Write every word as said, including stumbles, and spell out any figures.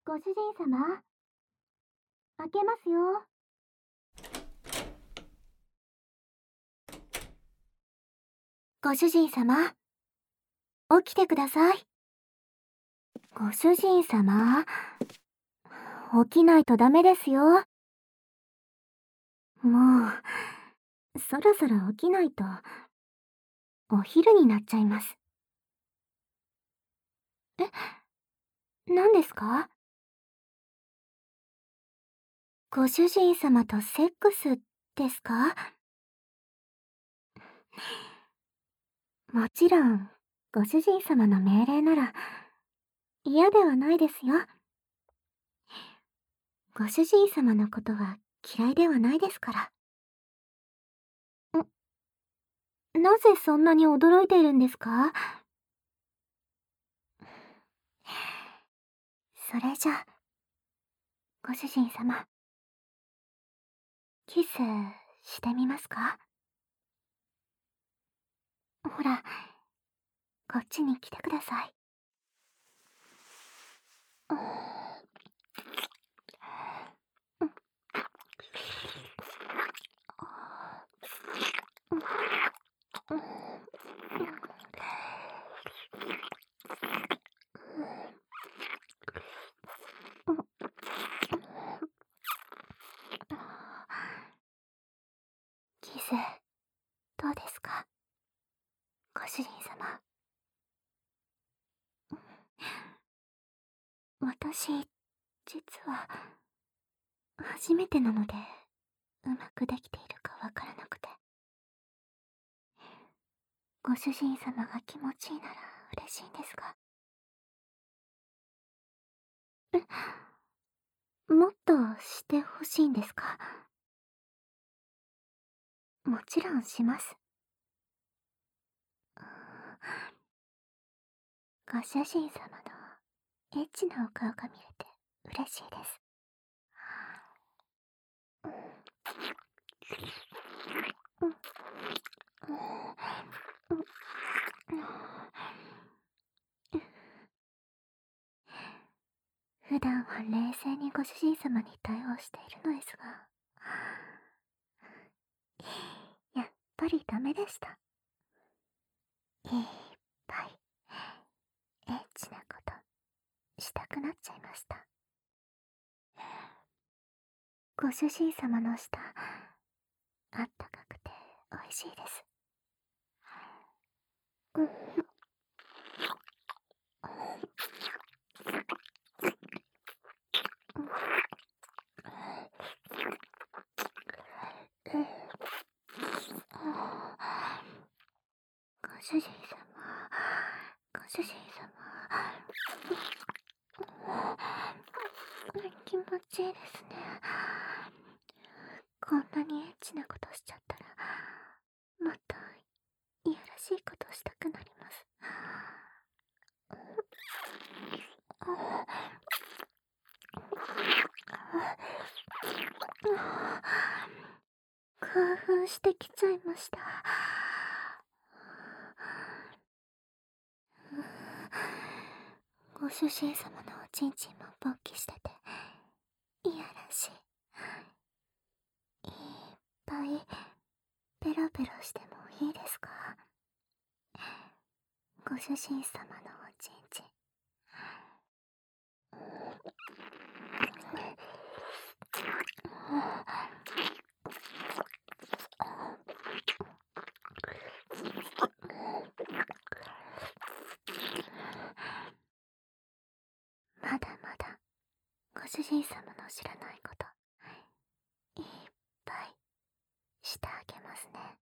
ご主人様、開けますよ。ご主人様、起きてください。ご主人様、起きないとダメですよ。もう、そろそろ起きないと、お昼になっちゃいます。え、何ですか？ご主人様とセックスですか？もちろん、ご主人様の命令なら、嫌ではないですよ。ご主人様のことは嫌いではないですから。ん、なぜそんなに驚いているんですか？それじゃ、ご主人様、キスしてみますか？ほら、こっちに来てください。キス、どうですか？ご主人様。私、実は、初めてなので、うまくできているかわからなくて。ご主人様が気持ちいいなら嬉しいんですが。え、もっとしてほしいんですか？もちろんします。ご主人様のエッチなお顔が見れて嬉しいです。普段は冷静にご主人様に対応しているのですが、やっぱりダメでした。いっぱいエッチなことしたくなっちゃいました。ご主人様の舌、あったかくて美味しいです。うん。ご主人様、ご主人様、気持ちいいですね。こんなにエッチなことしちゃったら、もっといやらしいことしたくなります。興奮してきちゃいました。ご主人様のおちんちんも勃起してていやらしい。いっぱいペロペロしてもいいですか？ご主人様のおちんちん。まだまだご主人様の知らないこといっぱいしてあげますね。